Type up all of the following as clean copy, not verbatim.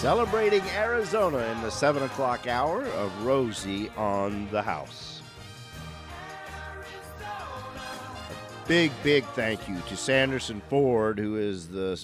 Celebrating Arizona in the 7 o'clock hour of Rosie on the House. Big thank you to Sanderson Ford, who is the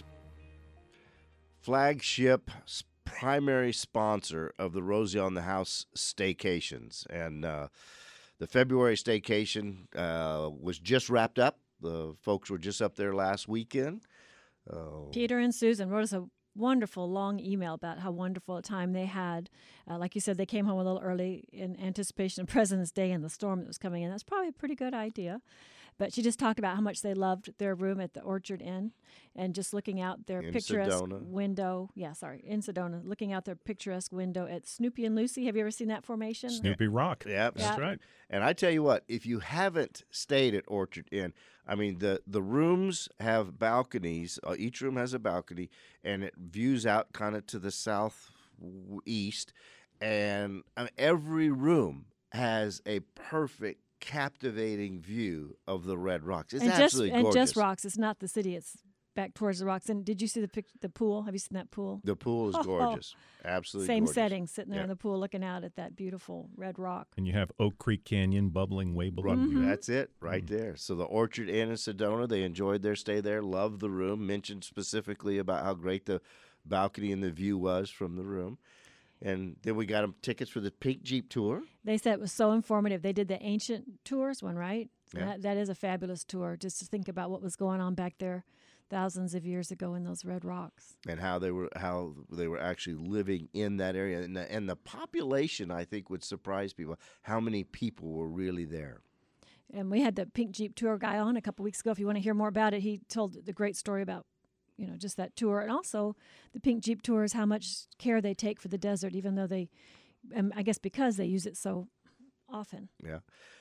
flagship primary sponsor of the Rosie on the House staycations. And the February staycation was just wrapped up. The folks were just up there last weekend. Peter and Susan wrote us a wonderful long email about how wonderful a time they had. Like you said, they came home a little early in anticipation of President's Day and the storm that was coming in. That's probably a pretty good idea. But she just talked about how much they loved their room at the Orchard Inn and just looking out their picturesque window. Yeah, sorry, in Sedona. Looking out their picturesque window at Snoopy and Lucy. Have you ever seen that formation? Snoopy Rock. Yep. That's right. And I tell you what, if you haven't stayed at Orchard Inn, I mean, the rooms have balconies. Each room has a balcony, and it views out kind of to the southeast. And every room has a perfect, captivating view of the Red Rocks. It's absolutely gorgeous. And just rocks. It's not the city. It's back towards the rocks. And did you see the pool? Have you seen that pool? The pool is gorgeous. Absolutely Same gorgeous. setting, sitting there in the pool looking out at that beautiful red rock. And you have Oak Creek Canyon bubbling way below. That's it right there. So the Orchard Inn in Sedona, they enjoyed their stay there, loved the room, mentioned specifically about how great the balcony and the view was from the room. And then we got them tickets for the Pink Jeep tour. They said it was so informative. They did the ancient tours one, right? Yeah. That is a fabulous tour, just to think about what was going on back there thousands of years ago in those red rocks. And how they were actually living in that area. And the population, I think, would surprise people, how many people were really there. And we had the Pink Jeep tour guy on a couple weeks ago. If you want to hear more about it, he told the great story about just that tour. And also the Pink Jeep tour is how much care they take for the desert, even though I guess because they use it so often. Yeah.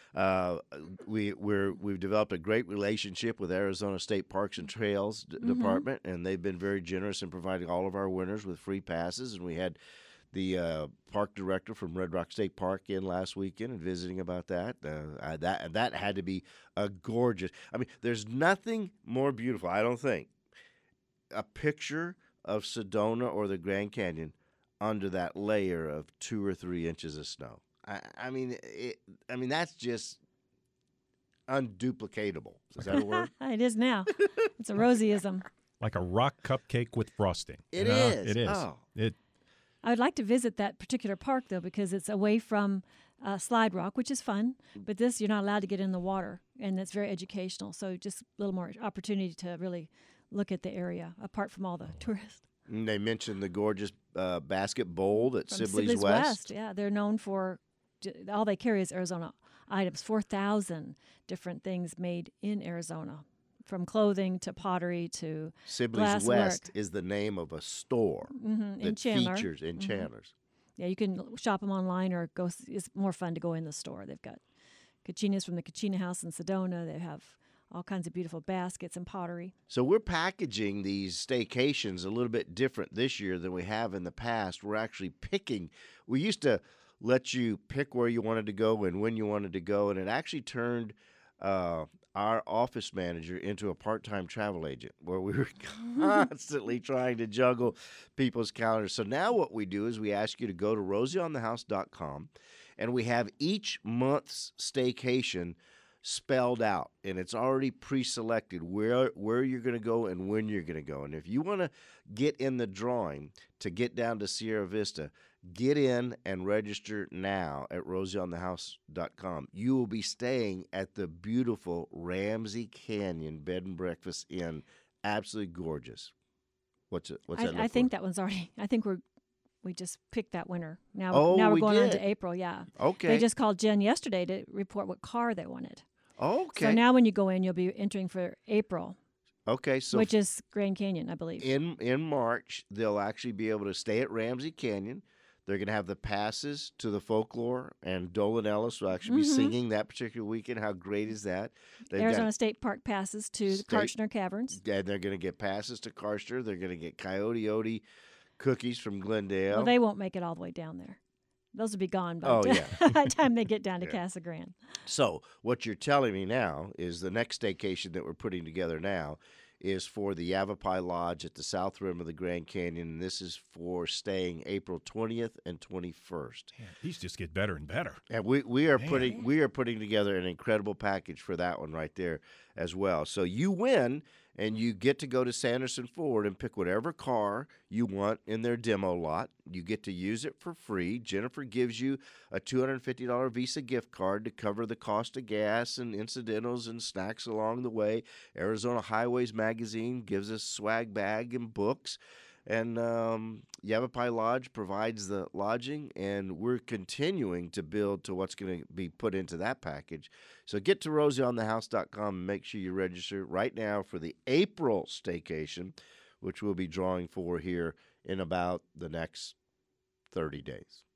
We've developed a great relationship with Arizona State Parks and Trails Department, and they've been very generous in providing all of our winners with free passes. And we had the park director from Red Rock State Park in last weekend and visiting about that. That had to be a gorgeous. I mean, there's nothing more beautiful, I don't think, a picture of Sedona or the Grand Canyon under that layer of 2 or 3 inches of snow. I mean, that's just unduplicatable. Is that a word? It is now. It's a Rosieism. Like a rock cupcake with frosting. It is. It is. Oh. I would like to visit that particular park, though, because it's away from Slide Rock, which is fun. But this, you're not allowed to get in the water, and it's very educational. So just a little more opportunity to really look at the area, apart from all the tourists. And they mentioned the gorgeous basket bowl at From Sibley's West. Yeah, they're known for all they carry is Arizona items, 4,000 different things made in Arizona, from clothing to pottery to Sibley's West is the name of a store in that Chandler. features in Chandler's. Yeah, you can shop them online or go. It's more fun to go in the store. They've got Cachinas from the Kachina House in Sedona. They have all kinds of beautiful baskets and pottery. So we're packaging these staycations a little bit different this year than we have in the past. We're actually picking. We used to let you pick where you wanted to go and when you wanted to go, and it actually turned our office manager into a part-time travel agent where we were constantly trying to juggle people's calendars. So now what we do is we ask you to go to rosieonthehouse.com, and we have each month's staycation spelled out, and it's already pre-selected where you're going to go and when you're going to go. And if you want to get in the drawing to get down to Sierra Vista, get in and register now at rosieonthehouse.com. You will be staying at the beautiful Ramsey Canyon Bed and Breakfast Inn. Absolutely gorgeous. What's that? I think that one's already. I think we just picked that winner. Now we're going on to April. Yeah. Okay. They just called Jen yesterday to report what car they wanted. Okay. So now when you go in, you'll be entering for April. Okay, so which is Grand Canyon, I believe. In March, they'll actually be able to stay at Ramsey Canyon. They're going to have the passes to the folklore, and Dolan Ellis will actually be singing that particular weekend. How great is that? Arizona State Park passes to the Karchner Caverns. Yeah, they're going to get passes to Karchner. They're going to get Coyote Odie cookies from Glendale. Well, they won't make it all the way down there. Those will be gone by the time they get down to Casa Grande. So what you're telling me now is the next staycation that we're putting together now is for the Yavapai Lodge at the south rim of the Grand Canyon, and this is for staying April 20th and 21st. Man, these just get better and better. And we are putting together an incredible package for that one right there as well. So you win, and you get to go to Sanderson Ford and pick whatever car you want in their demo lot. You get to use it for free. Jennifer gives you a $250 Visa gift card to cover the cost of gas and incidentals and snacks along the way. Arizona Highways Magazine gives us swag bag and books. And Yavapai Lodge provides the lodging, and we're continuing to build to what's going to be put into that package. So get to rosieonthehouse.com and make sure you register right now for the April staycation, which we'll be drawing for here in about the next 30 days.